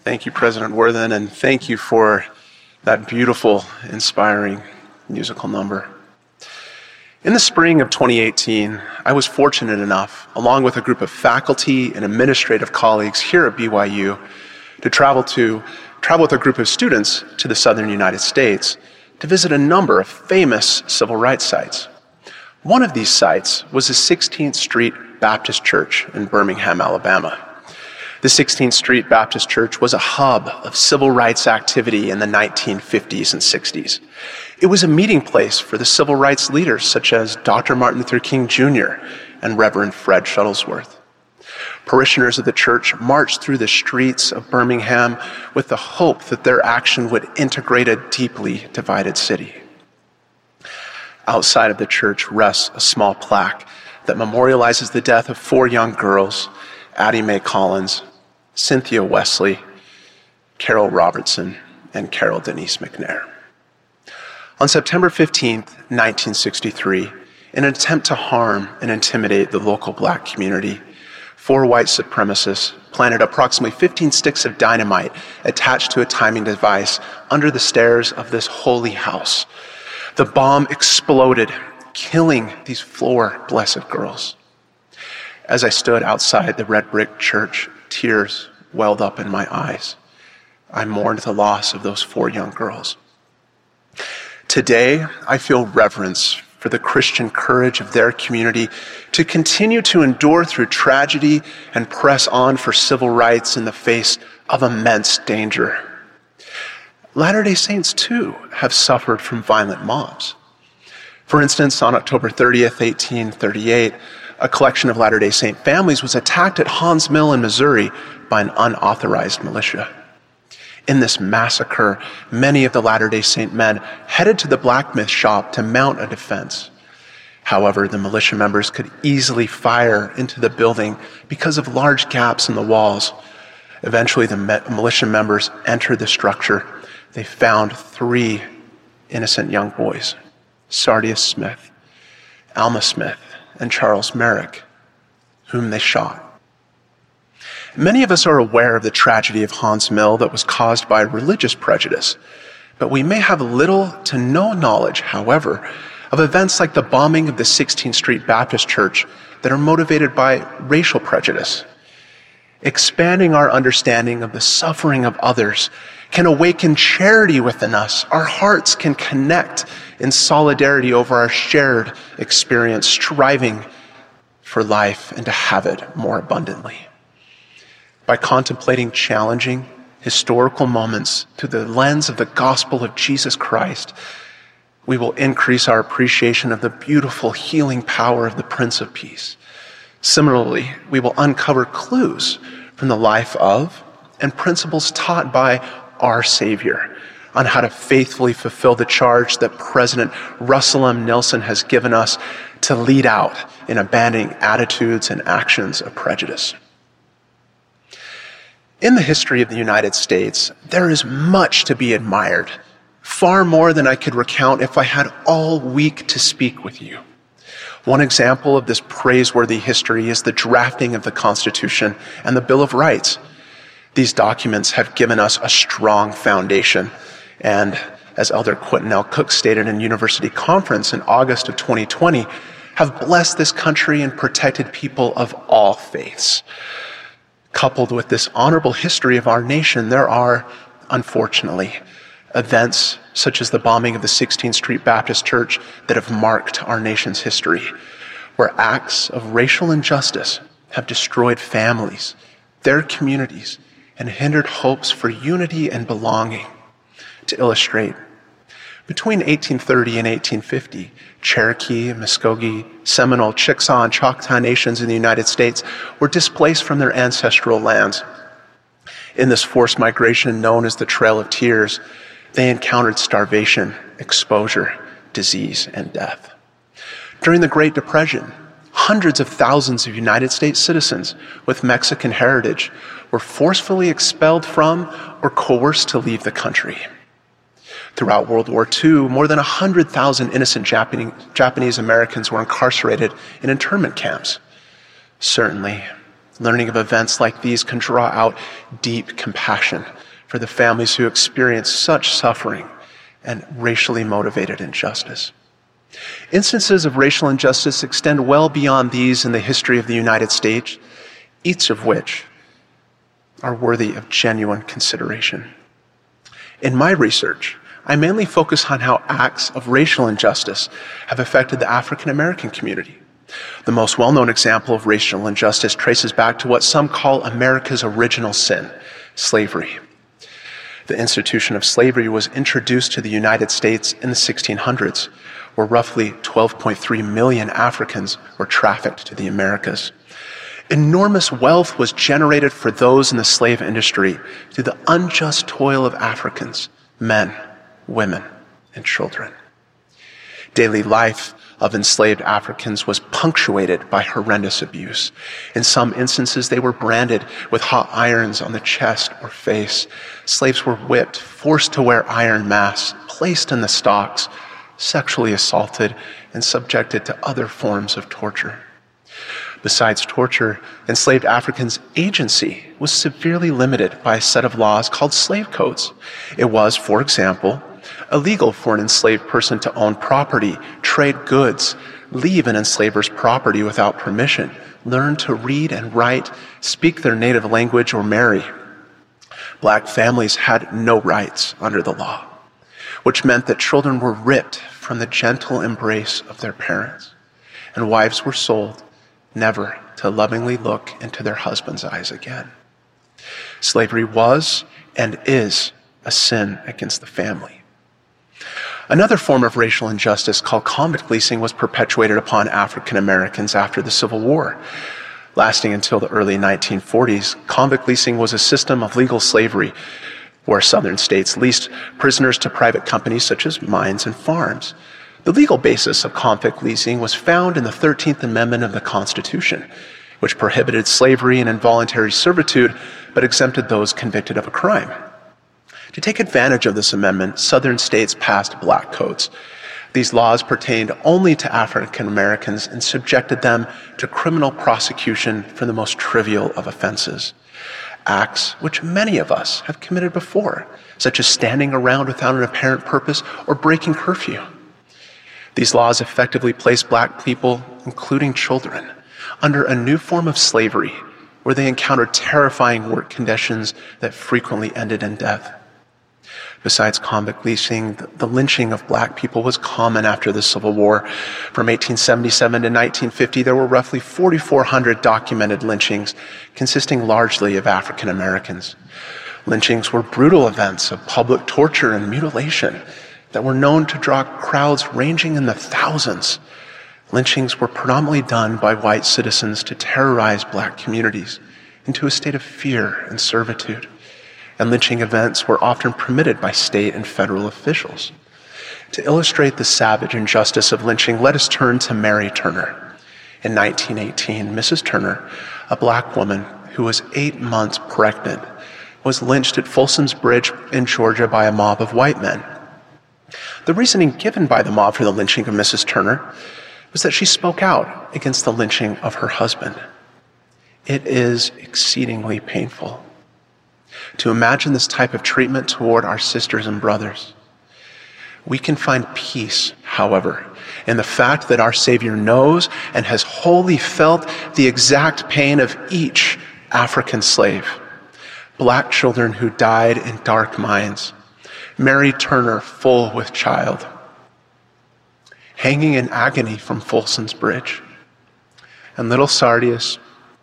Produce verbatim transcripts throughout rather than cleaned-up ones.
Thank you, President Worthen, and thank you for that beautiful, inspiring musical number. In the spring of twenty eighteen, I was fortunate enough, along with a group of faculty and administrative colleagues here at B Y U, to travel to travel with a group of students to the southern United States to visit a number of famous civil rights sites. One of these sites was the sixteenth Street Baptist Church in Birmingham, Alabama. The sixteenth Street Baptist Church was a hub of civil rights activity in the nineteen fifties and sixties. It was a meeting place for the civil rights leaders such as Doctor Martin Luther King Junior and Reverend Fred Shuttlesworth. Parishioners of the church marched through the streets of Birmingham with the hope that their action would integrate a deeply divided city. Outside of the church rests a small plaque that memorializes the death of four young girls, Addie Mae Collins, Cynthia Wesley, Carol Robertson, and Carol Denise McNair. On September fifteenth, nineteen sixty-three, in an attempt to harm and intimidate the local black community, four white supremacists planted approximately fifteen sticks of dynamite attached to a timing device under the stairs of this holy house. The bomb exploded, killing these four blessed girls. As I stood outside the red brick church, tears welled up in my eyes. I mourned the loss of those four young girls. Today, I feel reverence for the Christian courage of their community to continue to endure through tragedy and press on for civil rights in the face of immense danger. Latter-day Saints, too, have suffered from violent mobs. For instance, on October thirtieth, eighteen thirty-eight, a collection of Latter-day Saint families was attacked at Haun's Mill in Missouri by an unauthorized militia. In this massacre, many of the Latter-day Saint men headed to the blacksmith shop to mount a defense. However, the militia members could easily fire into the building because of large gaps in the walls. Eventually, the militia members entered the structure. They found three innocent young boys, Sardius Smith, Alma Smith, and Charles Merrick, whom they shot. Many of us are aware of the tragedy of Haun's Mill that was caused by religious prejudice, but we may have little to no knowledge, however, of events like the bombing of the sixteenth Street Baptist Church that are motivated by racial prejudice. Expanding our understanding of the suffering of others can awaken charity within us. Our hearts can connect in solidarity over our shared experience, striving for life and to have it more abundantly. By contemplating challenging historical moments through the lens of the gospel of Jesus Christ, we will increase our appreciation of the beautiful healing power of the Prince of Peace. Similarly, we will uncover clues from the life of and principles taught by our Savior on how to faithfully fulfill the charge that President Russell M. Nelson has given us to lead out in abandoning attitudes and actions of prejudice. In the history of the United States, there is much to be admired, far more than I could recount if I had all week to speak with you. One example of this praiseworthy history is the drafting of the Constitution and the Bill of Rights. These documents have given us a strong foundation, and as Elder Quentin L. Cook stated in University Conference in August of twenty twenty, have blessed this country and protected people of all faiths. Coupled with this honorable history of our nation, there are, unfortunately, events such as the bombing of the sixteenth Street Baptist Church that have marked our nation's history, where acts of racial injustice have destroyed families, their communities, and hindered hopes for unity and belonging. To illustrate, between eighteen thirty and eighteen fifty, Cherokee, Muskogee, Seminole, Chickasaw, and Choctaw nations in the United States were displaced from their ancestral lands. In this forced migration known as the Trail of Tears, they encountered starvation, exposure, disease, and death. During the Great Depression, hundreds of thousands of United States citizens with Mexican heritage were forcefully expelled from or coerced to leave the country. Throughout World War Two, more than one hundred thousand innocent Japanese Americans were incarcerated in internment camps. Certainly, Learning of events like these can draw out deep compassion for the families who experience such suffering and racially motivated injustice. Instances of racial injustice extend well beyond these in the history of the United States, each of which are worthy of genuine consideration. In my research, I mainly focus on how acts of racial injustice have affected the African American community. The most well-known example of racial injustice traces back to what some call America's original sin, slavery. The institution of slavery was introduced to the United States in the sixteen hundreds, where roughly twelve point three million Africans were trafficked to the Americas. Enormous wealth was generated for those in the slave industry through the unjust toil of Africans, men, women, and children. Daily life of enslaved Africans was punctuated by horrendous abuse. In some instances, they were branded with hot irons on the chest or face. Slaves were whipped, forced to wear iron masks, placed in the stocks, sexually assaulted, and subjected to other forms of torture. Besides torture, enslaved Africans' agency was severely limited by a set of laws called slave codes. It was, for example, illegal for an enslaved person to own property, trade goods, leave an enslaver's property without permission, learn to read and write, speak their native language, or marry. Black families had no rights under the law, which meant that children were ripped from the gentle embrace of their parents, and wives were sold, never to lovingly look into their husband's eyes again. Slavery was and is a sin against the family. Another form of racial injustice called convict leasing was perpetuated upon African Americans after the Civil War. Lasting until the early nineteen forties, convict leasing was a system of legal slavery where southern states leased prisoners to private companies such as mines and farms. The legal basis of convict leasing was found in the thirteenth Amendment of the Constitution, which prohibited slavery and involuntary servitude, but exempted those convicted of a crime. To take advantage of this amendment, southern states passed black codes. These laws pertained only to African Americans and subjected them to criminal prosecution for the most trivial of offenses. Acts which many of us have committed before, such as standing around without an apparent purpose or breaking curfew. These laws effectively placed black people, including children, under a new form of slavery where they encountered terrifying work conditions that frequently ended in death. Besides convict leasing, the lynching of black people was common after the Civil War. From eighteen seventy-seven to nineteen fifty, there were roughly four thousand four hundred documented lynchings, consisting largely of African Americans. Lynchings were brutal events of public torture and mutilation that were known to draw crowds ranging in the thousands. Lynchings were predominantly done by white citizens to terrorize black communities into a state of fear and servitude. And lynching events were often permitted by state and federal officials. To illustrate the savage injustice of lynching, let us turn to Mary Turner. In nineteen eighteen, Missus Turner, a black woman who was eight months pregnant, was lynched at Folsom's Bridge in Georgia by a mob of white men. The reasoning given by the mob for the lynching of Missus Turner was that she spoke out against the lynching of her husband. It is exceedingly painful to imagine this type of treatment toward our sisters and brothers. We can find peace, however, in the fact that our Savior knows and has wholly felt the exact pain of each African slave. Black children who died in dark mines, Mary Turner full with child, hanging in agony from Folsom's Bridge, and little Sardius,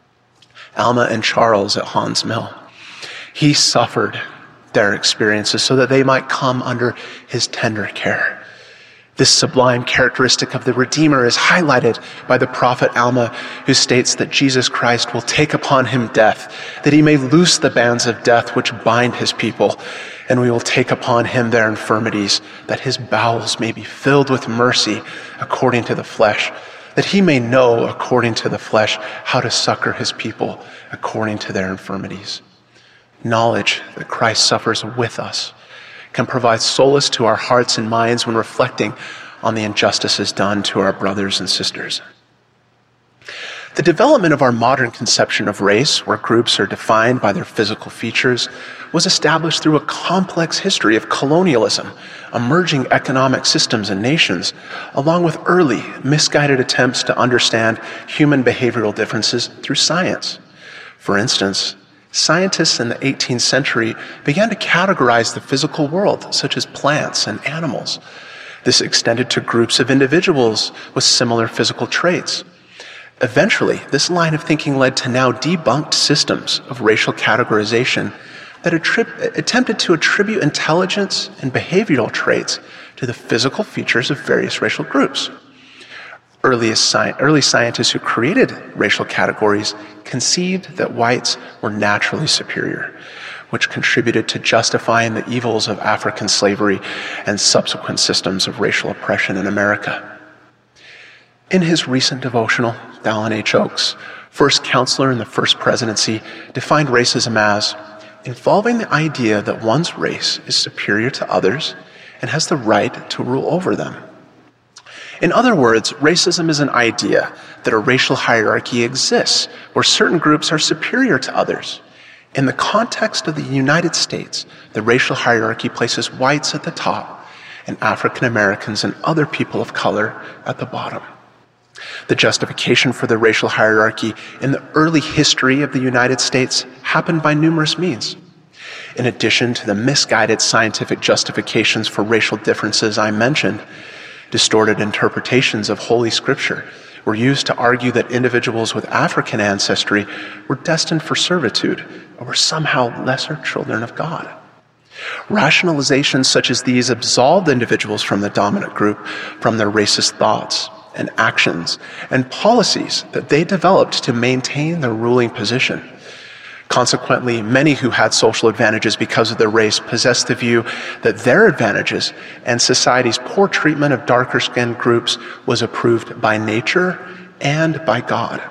Alma, and Charles at Hans Mill. He suffered their experiences so that they might come under his tender care. This sublime characteristic of the Redeemer is highlighted by the prophet Alma, who states that Jesus Christ will take upon him death, that he may loose the bands of death which bind his people, and we will take upon him their infirmities, that his bowels may be filled with mercy according to the flesh, that he may know according to the flesh how to succor his people according to their infirmities. Knowledge that Christ suffers with us can provide solace to our hearts and minds when reflecting on the injustices done to our brothers and sisters. The development of our modern conception of race, where groups are defined by their physical features, was established through a complex history of colonialism, emerging economic systems and nations, along with early, misguided attempts to understand human behavioral differences through science. For instance, scientists in the eighteenth century began to categorize the physical world, such as plants and animals. This extended to groups of individuals with similar physical traits. Eventually, this line of thinking led to now debunked systems of racial categorization that attrib- attempted to attribute intelligence and behavioral traits to the physical features of various racial groups. Earliest sci- early scientists who created racial categories conceived that whites were naturally superior, which contributed to justifying the evils of African slavery and subsequent systems of racial oppression in America. In his recent devotional, Dallin H. Oaks, first counselor in the first presidency, defined racism as involving the idea that one's race is superior to others and has the right to rule over them. In other words, racism is an idea that a racial hierarchy exists where certain groups are superior to others. In the context of the United States, the racial hierarchy places whites at the top and African Americans and other people of color at the bottom. The justification for the racial hierarchy in the early history of the United States happened by numerous means. In addition to the misguided scientific justifications for racial differences I mentioned, distorted interpretations of Holy Scripture were used to argue that individuals with African ancestry were destined for servitude or were somehow lesser children of God. Rationalizations such as these absolved individuals from the dominant group from their racist thoughts and actions and policies that they developed to maintain their ruling position. Consequently, many who had social advantages because of their race possessed the view that their advantages and society's poor treatment of darker-skinned groups was approved by nature and by God.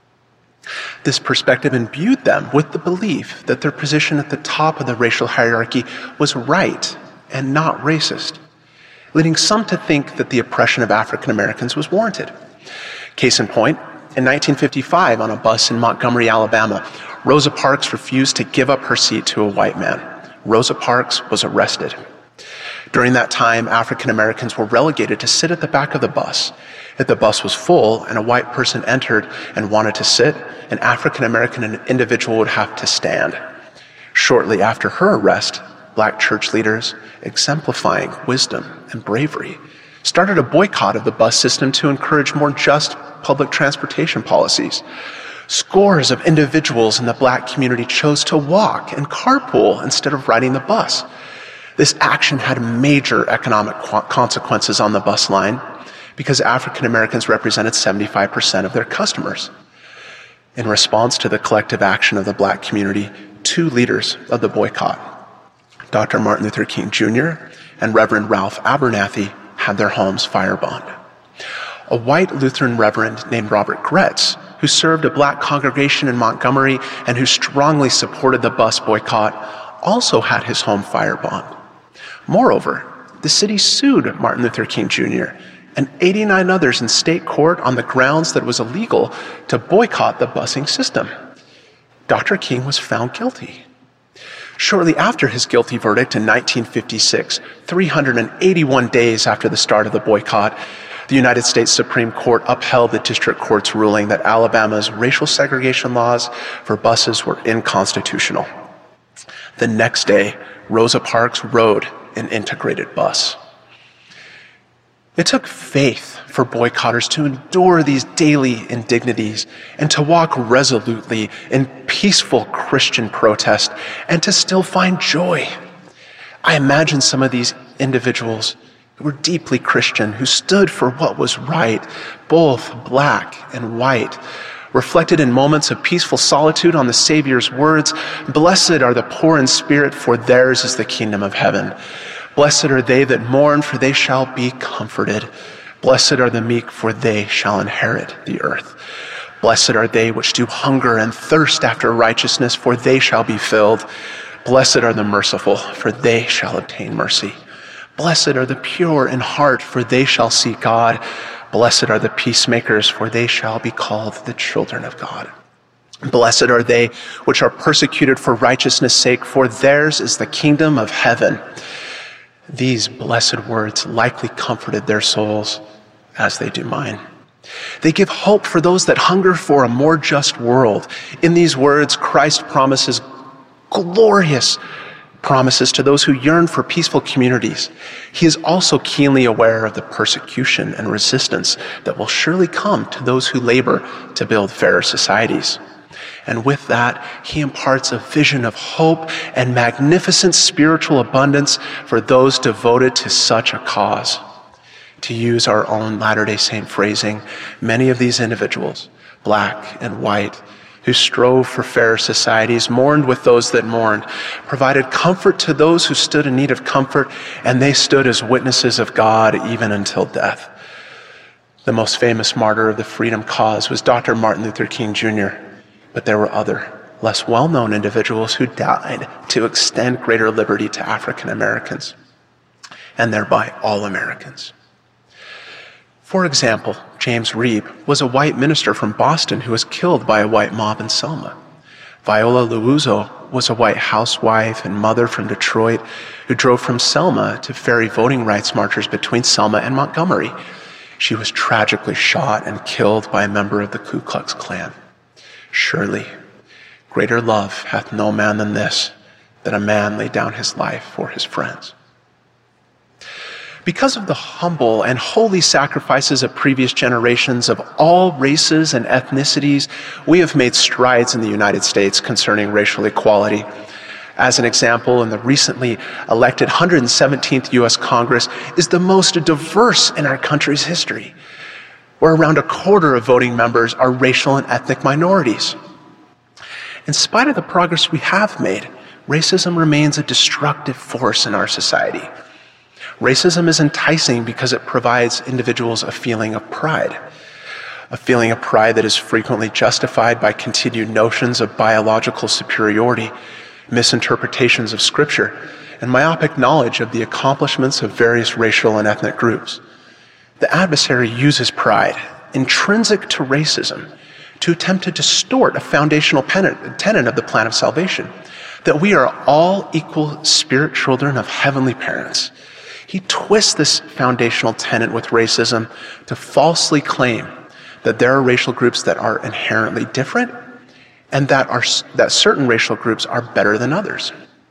This perspective imbued them with the belief that their position at the top of the racial hierarchy was right and not racist, leading some to think that the oppression of African Americans was warranted. Case in point, in nineteen fifty-five, on a bus in Montgomery, Alabama, Rosa Parks refused to give up her seat to a white man. Rosa Parks was arrested. During that time, African Americans were relegated to sit at the back of the bus. If the bus was full and a white person entered and wanted to sit, an African American individual would have to stand. Shortly after her arrest, Black church leaders, exemplifying wisdom and bravery, started a boycott of the bus system to encourage more just public transportation policies. Scores of individuals in the Black community chose to walk and carpool instead of riding the bus. This action had major economic consequences on the bus line because African Americans represented seventy-five percent of their customers. In response to the collective action of the Black community, two leaders of the boycott, Doctor Martin Luther King Junior and Reverend Ralph Abernathy, had their homes firebombed. A white Lutheran reverend named Robert Gretz, who served a Black congregation in Montgomery and who strongly supported the bus boycott, also had his home firebombed. Moreover, the city sued Martin Luther King Junior and eighty-nine others in state court on the grounds that it was illegal to boycott the busing system. Doctor King was found guilty. Shortly after his guilty verdict in nineteen fifty-six, three hundred eighty-one days after the start of the boycott, the United States Supreme Court upheld the district court's ruling that Alabama's racial segregation laws for buses were unconstitutional. The next day, Rosa Parks rode an integrated bus. It took faith for boycotters to endure these daily indignities and to walk resolutely in peaceful Christian protest and to still find joy. I imagine some of these individuals who were deeply Christian, who stood for what was right, both Black and white, reflected in moments of peaceful solitude on the Savior's words, "Blessed are the poor in spirit, for theirs is the kingdom of heaven. Blessed are they that mourn, for they shall be comforted. Blessed are the meek, for they shall inherit the earth. Blessed are they which do hunger and thirst after righteousness, for they shall be filled. Blessed are the merciful, for they shall obtain mercy. Blessed are the pure in heart, for they shall see God. Blessed are the peacemakers, for they shall be called the children of God. Blessed are they which are persecuted for righteousness' sake, for theirs is the kingdom of heaven. These blessed words likely comforted their souls, as they do mine. They give hope for those that hunger for a more just world. In these words, Christ promises glorious promises to those who yearn for peaceful communities. He is also keenly aware of the persecution and resistance that will surely come to those who labor to build fairer societies. And with that, he imparts a vision of hope and magnificent spiritual abundance for those devoted to such a cause. To use our own Latter-day Saint phrasing, many of these individuals, black and white, who strove for fairer societies, mourned with those that mourned, provided comfort to those who stood in need of comfort, and they stood as witnesses of God even until death. The most famous martyr of the freedom cause was Doctor Martin Luther King Junior, but there were other, less well-known individuals who died to extend greater liberty to African Americans, and thereby all Americans. For example, James Reeb was a white minister from Boston who was killed by a white mob in Selma. Viola Liuzzo was a white housewife and mother from Detroit who drove from Selma to ferry voting rights marchers between Selma and Montgomery. She was tragically shot and killed by a member of the Ku Klux Klan. Surely, greater love hath no man than this, that a man lay down his life for his friends. Because of the humble and holy sacrifices of previous generations of all races and ethnicities, we have made strides in the United States concerning racial equality. As an example, in the recently elected one hundred seventeenth U S Congress is the most diverse in our country's history, where around a quarter of voting members are racial and ethnic minorities. In spite of the progress we have made, racism remains a destructive force in our society. Racism is enticing because it provides individuals a feeling of pride, a feeling of pride that is frequently justified by continued notions of biological superiority, misinterpretations of Scripture, and myopic knowledge of the accomplishments of various racial and ethnic groups. The adversary uses pride, intrinsic to racism, to attempt to distort a foundational tenet of the plan of salvation, that we are all equal spirit children of heavenly parents. He twists this foundational tenet with racism to falsely claim that there are racial groups that are inherently different and that, are, that certain racial groups are better than others.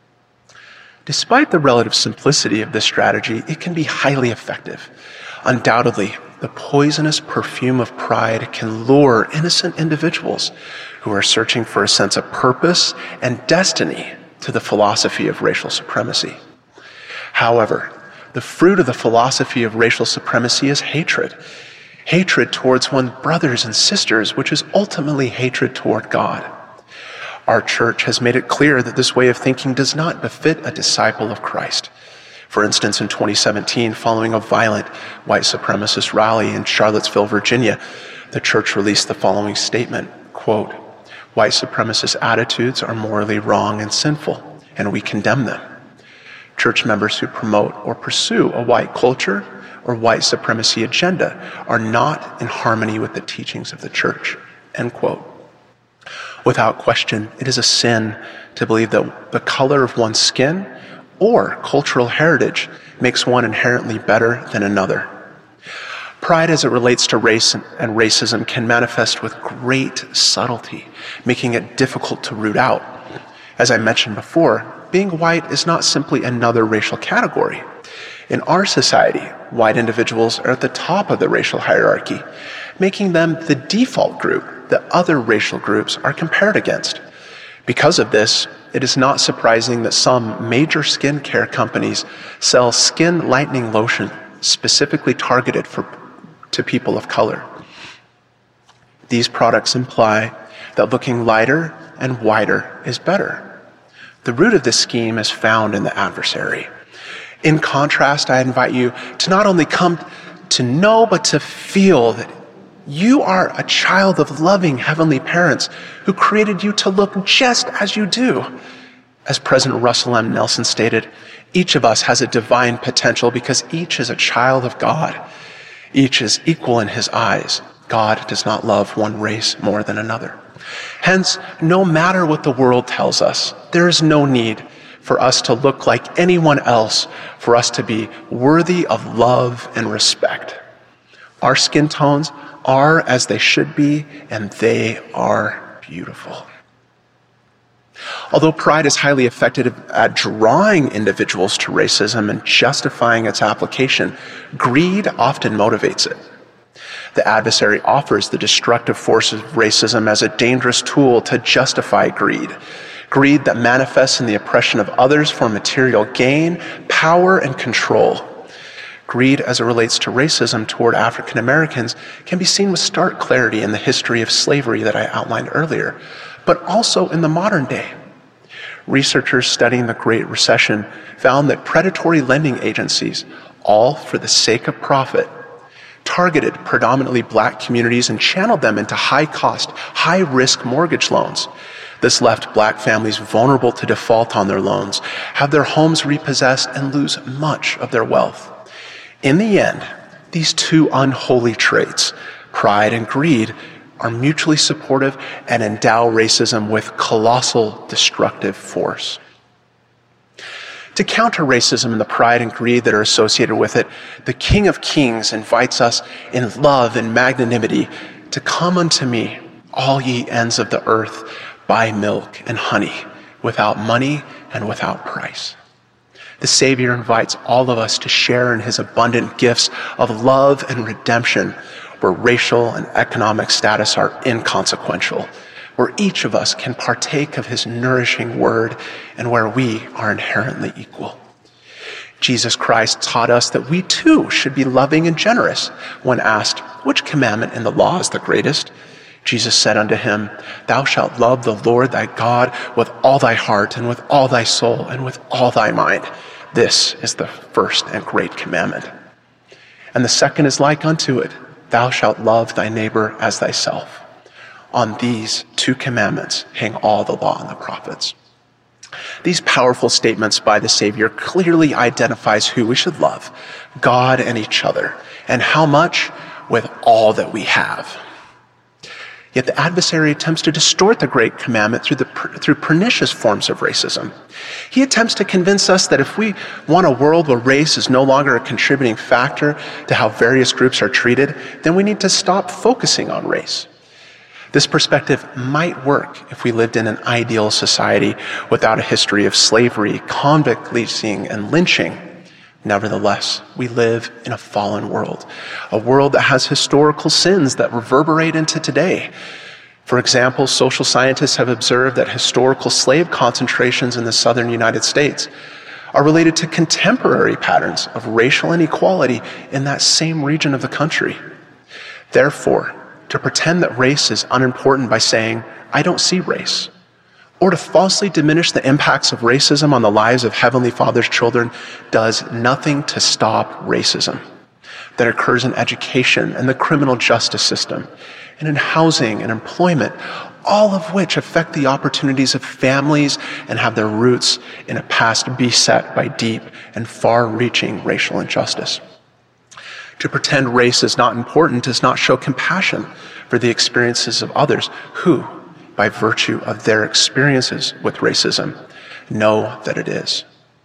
Despite the relative simplicity of this strategy, it can be highly effective. Undoubtedly, the poisonous perfume of pride can lure innocent individuals who are searching for a sense of purpose and destiny to the philosophy of racial supremacy. However, the fruit of the philosophy of racial supremacy is hatred. Hatred towards one's brothers and sisters, which is ultimately hatred toward God. Our church has made it clear that this way of thinking does not befit a disciple of Christ. For instance, in twenty seventeen, following a violent white supremacist rally in Charlottesville, Virginia, the church released the following statement, quote, "White supremacist attitudes are morally wrong and sinful, and we condemn them. Church members who promote or pursue a white culture or white supremacy agenda are not in harmony with the teachings of the church," end quote. Without question, it is a sin to believe that the color of one's skin or cultural heritage makes one inherently better than another. Pride as it relates to race and racism can manifest with great subtlety, making it difficult to root out. As I mentioned before, being white is not simply another racial category. In our society, white individuals are at the top of the racial hierarchy, making them the default group that other racial groups are compared against. Because of this, it is not surprising that some major skincare companies sell skin lightening lotion specifically targeted for, to people of color. These products imply that looking lighter and whiter is better. The root of this scheme is found in the adversary. In contrast, I invite you to not only come to know, but to feel that you are a child of loving heavenly parents who created you to look just as you do. As President Russell M. Nelson stated, each of us has a divine potential because each is a child of God. Each is equal in his eyes. God does not love one race more than another. Hence, no matter what the world tells us, there is no need for us to look like anyone else, for us to be worthy of love and respect. Our skin tones are as they should be, and they are beautiful. Although pride is highly effective at drawing individuals to racism and justifying its application, greed often motivates it. The adversary offers the destructive forces of racism as a dangerous tool to justify greed. Greed that manifests in the oppression of others for material gain, power, and control. Greed as it relates to racism toward African Americans can be seen with stark clarity in the history of slavery that I outlined earlier, but also in the modern day. Researchers studying the Great Recession found that predatory lending agencies, all for the sake of profit, targeted predominantly black communities and channeled them into high-cost, high-risk mortgage loans. This left black families vulnerable to default on their loans, have their homes repossessed, and lose much of their wealth. In the end, these two unholy traits, pride and greed, are mutually supportive and endow racism with colossal destructive force. To counter racism and the pride and greed that are associated with it, the King of Kings invites us in love and magnanimity to come unto me, all ye ends of the earth, buy milk and honey, without money and without price. The Savior invites all of us to share in his abundant gifts of love and redemption, where racial and economic status are inconsequential, where each of us can partake of his nourishing word, and where we are inherently equal. Jesus Christ taught us that we too should be loving and generous. When asked, which commandment in the law is the greatest? Jesus said unto him, thou shalt love the Lord thy God with all thy heart and with all thy soul and with all thy mind. This is the first and great commandment. And the second is like unto it, thou shalt love thy neighbor as thyself. On these two commandments hang all the law and the prophets. These powerful statements by the Savior clearly identifies who we should love, God and each other, and how much? With all that we have. Yet the adversary attempts to distort the great commandment through, the, through pernicious forms of racism. He attempts to convince us that if we want a world where race is no longer a contributing factor to how various groups are treated, then we need to stop focusing on race. This perspective might work if we lived in an ideal society without a history of slavery, convict leasing, and lynching. Nevertheless, we live in a fallen world, a world that has historical sins that reverberate into today. For example, social scientists have observed that historical slave concentrations in the southern United States are related to contemporary patterns of racial inequality in that same region of the country. Therefore, to pretend that race is unimportant by saying, I don't see race, or to falsely diminish the impacts of racism on the lives of Heavenly Father's children does nothing to stop racism that occurs in education and the criminal justice system, and in housing and employment, all of which affect the opportunities of families and have their roots in a past beset by deep and far-reaching racial injustice. To pretend race is not important does not show compassion for the experiences of others who, by virtue of their experiences with racism, know that it is.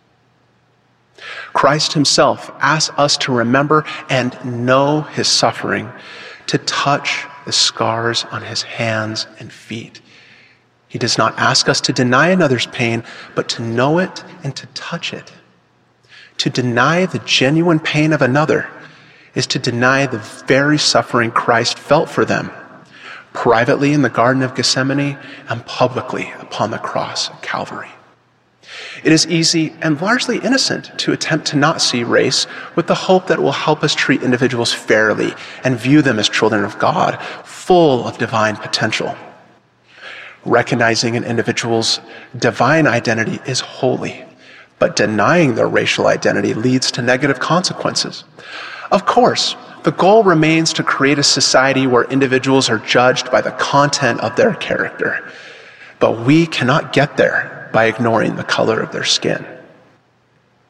Christ himself asks us to remember and know his suffering, to touch the scars on his hands and feet. He does not ask us to deny another's pain, but to know it and to touch it. To deny the genuine pain of another is to deny the very suffering Christ felt for them, privately in the Garden of Gethsemane and publicly upon the cross of Calvary. It is easy and largely innocent to attempt to not see race with the hope that it will help us treat individuals fairly and view them as children of God, full of divine potential. Recognizing an individual's divine identity is holy, but denying their racial identity leads to negative consequences. Of course, the goal remains to create a society where individuals are judged by the content of their character, but we cannot get there by ignoring the color of their skin.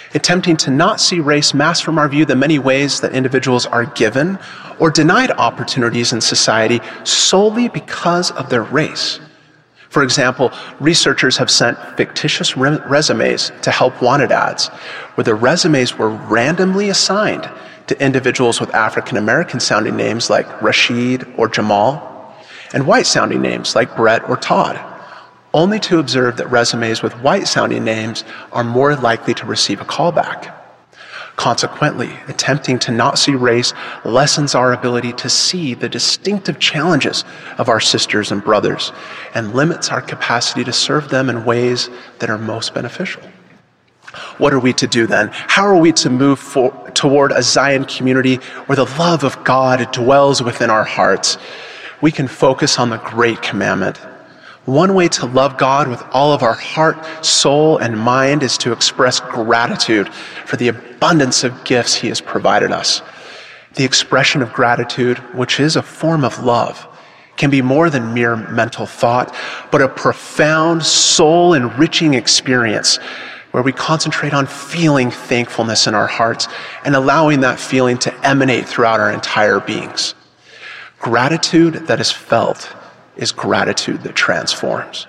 attempting to not see race masks from our view the many ways that individuals are given or denied opportunities in society solely because of their race. For example, researchers have sent fictitious re- resumes to help wanted ads, where the resumes were randomly assigned to individuals with African American sounding names like Rashid or Jamal, and white sounding names like Brett or Todd, only to observe that resumes with white sounding names are more likely to receive a callback. Consequently, attempting to not see race lessens our ability to see the distinctive challenges of our sisters and brothers and limits our capacity to serve them in ways that are most beneficial. What are we to do then? How are we to move for, toward a Zion community where the love of God dwells within our hearts? We can focus on the great commandment. One way to love God with all of our heart, soul, and mind is to express gratitude for the abundance of gifts he has provided us. The expression of gratitude, which is a form of love, can be more than mere mental thought, but a profound, soul-enriching experience where we concentrate on feeling thankfulness in our hearts and allowing that feeling to emanate throughout our entire beings. Gratitude that is felt is gratitude that transforms.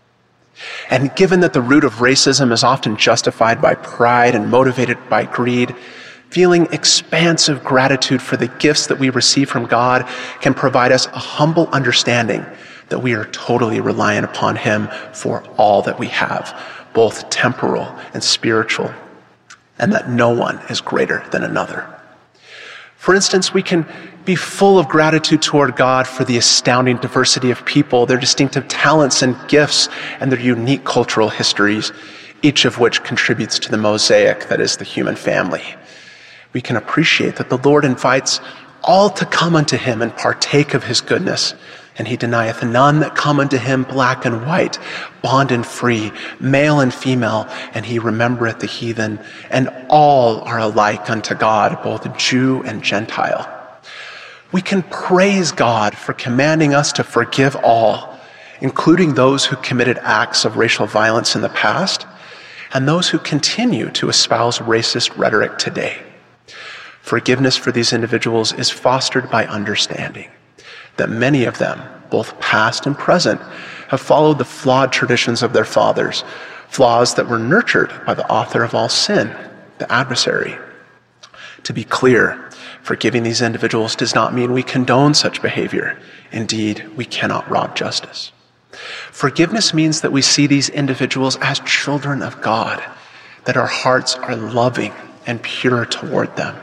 And given that the root of racism is often justified by pride and motivated by greed, feeling expansive gratitude for the gifts that we receive from God can provide us a humble understanding that we are totally reliant upon him for all that we have, both temporal and spiritual, and that no one is greater than another. For instance, we can be full of gratitude toward God for the astounding diversity of people, their distinctive talents and gifts, and their unique cultural histories, each of which contributes to the mosaic that is the human family. We can appreciate that the Lord invites all to come unto him and partake of his goodness, and he denieth none that come unto him, black and white, bond and free, male and female, and he remembereth the heathen, and all are alike unto God, both Jew and Gentile. We can praise God for commanding us to forgive all, including those who committed acts of racial violence in the past, and those who continue to espouse racist rhetoric today. Forgiveness for these individuals is fostered by understanding that many of them, both past and present, have followed the flawed traditions of their fathers, flaws that were nurtured by the author of all sin, the adversary. To be clear, forgiving these individuals does not mean we condone such behavior. Indeed, we cannot rob justice. Forgiveness means that we see these individuals as children of God, that our hearts are loving and pure toward them.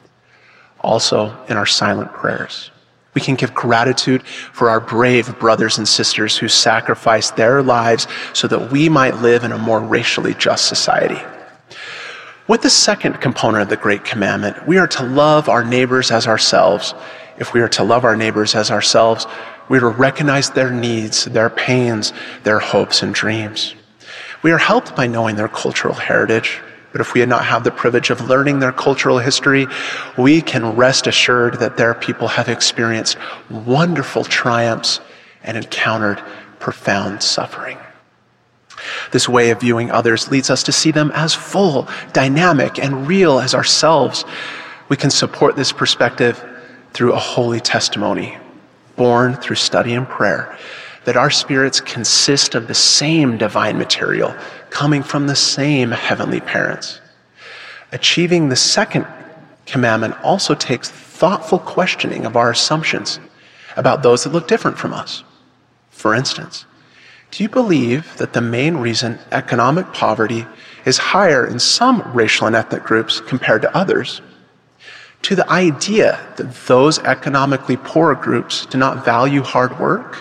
Also, in our silent prayers, we can give gratitude for our brave brothers and sisters who sacrificed their lives so that we might live in a more racially just society. With the second component of the Great Commandment, we are to love our neighbors as ourselves. If we are to love our neighbors as ourselves, we are to recognize their needs, their pains, their hopes and dreams. We are helped by knowing their cultural heritage, but if we had not had the privilege of learning their cultural history, we can rest assured that their people have experienced wonderful triumphs and encountered profound suffering. This way of viewing others leads us to see them as full, dynamic, and real as ourselves. We can support this perspective through a holy testimony, born through study and prayer, that our spirits consist of the same divine material, coming from the same heavenly parents. Achieving the second commandment also takes thoughtful questioning of our assumptions about those that look different from us. For instance, do you believe that the main reason economic poverty is higher in some racial and ethnic groups compared to others, to the idea that those economically poor groups do not value hard work?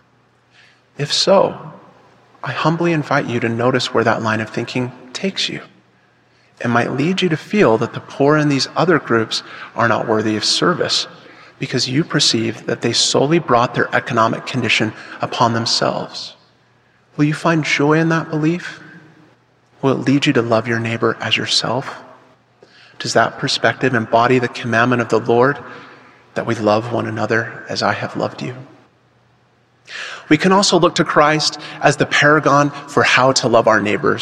If so, I humbly invite you to notice where that line of thinking takes you. It might lead you to feel that the poor in these other groups are not worthy of service because you perceive that they solely brought their economic condition upon themselves. Will you find joy in that belief? Will it lead you to love your neighbor as yourself? Does that perspective embody the commandment of the Lord that we love one another as I have loved you? We can also look to Christ as the paragon for how to love our neighbors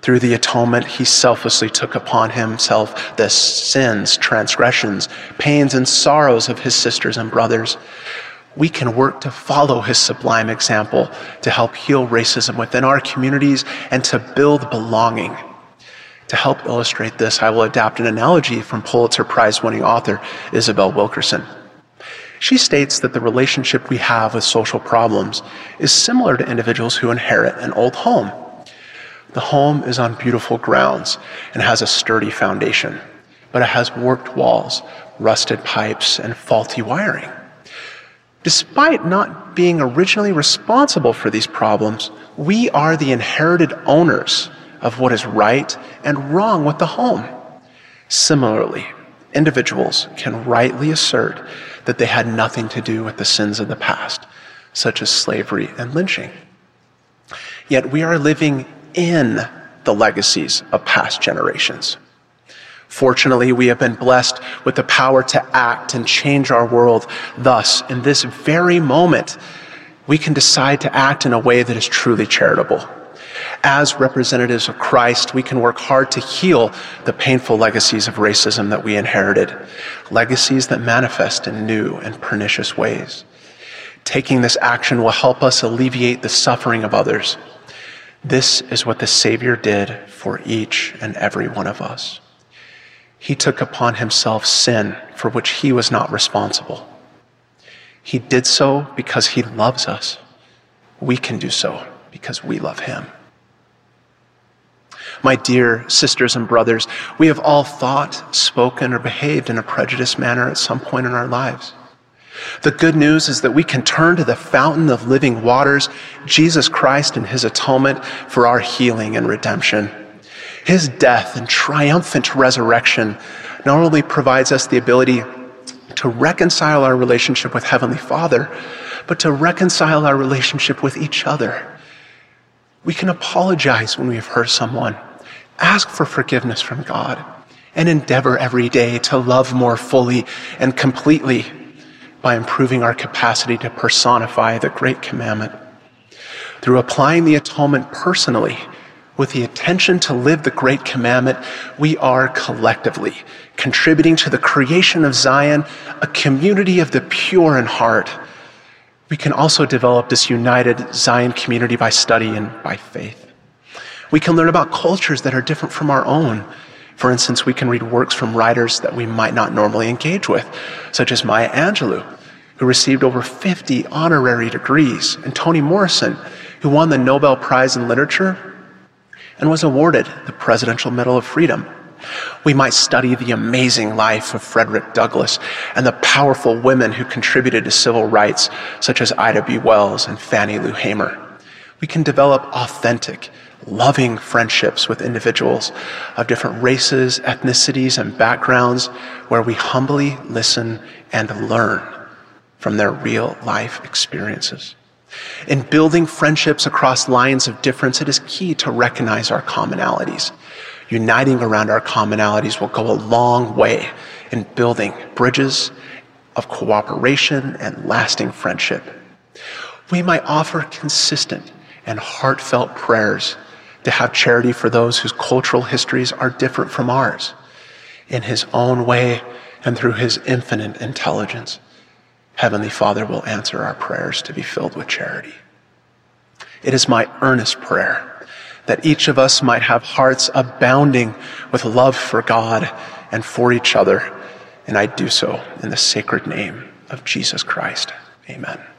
Through the atonement, he selflessly took upon himself the sins, transgressions, pains, and sorrows of his sisters and brothers. We can work to follow his sublime example to help heal racism within our communities and to build belonging. To help illustrate this, I will adapt an analogy from Pulitzer Prize-winning author Isabel Wilkerson. She states that the relationship we have with social problems is similar to individuals who inherit an old home. The home is on beautiful grounds and has a sturdy foundation, but it has warped walls, rusted pipes, and faulty wiring. Despite not being originally responsible for these problems, we are the inherited owners of what is right and wrong with the home. Similarly, individuals can rightly assert that they had nothing to do with the sins of the past, such as slavery and lynching. Yet we are living in the legacies of past generations. Fortunately, we have been blessed with the power to act and change our world. Thus, in this very moment, we can decide to act in a way that is truly charitable. As representatives of Christ, we can work hard to heal the painful legacies of racism that we inherited, legacies that manifest in new and pernicious ways. Taking this action will help us alleviate the suffering of others. This is what the Savior did for each and every one of us. He took upon himself sin for which he was not responsible. He did so because he loves us. We can do so because we love him. My dear sisters and brothers, we have all thought, spoken, or behaved in a prejudiced manner at some point in our lives. The good news is that we can turn to the fountain of living waters, Jesus Christ and his atonement for our healing and redemption. His death and triumphant resurrection not only provides us the ability to reconcile our relationship with Heavenly Father, but to reconcile our relationship with each other. We can apologize when we have hurt someone, ask for forgiveness from God, and endeavor every day to love more fully and completely by improving our capacity to personify the Great Commandment. Through applying the atonement personally, with the intention to live the Great Commandment, we are collectively contributing to the creation of Zion, a community of the pure in heart. We can also develop this united Zion community by study and by faith. We can learn about cultures that are different from our own. For instance, we can read works from writers that we might not normally engage with, such as Maya Angelou, who received over fifty honorary degrees, and Toni Morrison, who won the Nobel Prize in Literature and was awarded the Presidential Medal of Freedom. We might study the amazing life of Frederick Douglass and the powerful women who contributed to civil rights, such as Ida B. Wells and Fannie Lou Hamer. We can develop authentic, loving friendships with individuals of different races, ethnicities, and backgrounds, where we humbly listen and learn from their real life experiences. In building friendships across lines of difference, it is key to recognize our commonalities. Uniting around our commonalities will go a long way in building bridges of cooperation and lasting friendship. We might offer consistent and heartfelt prayers to have charity for those whose cultural histories are different from ours. In his own way and through his infinite intelligence, Heavenly Father will answer our prayers to be filled with charity. It is my earnest prayer that each of us might have hearts abounding with love for God and for each other, and I do so in the sacred name of Jesus Christ. Amen.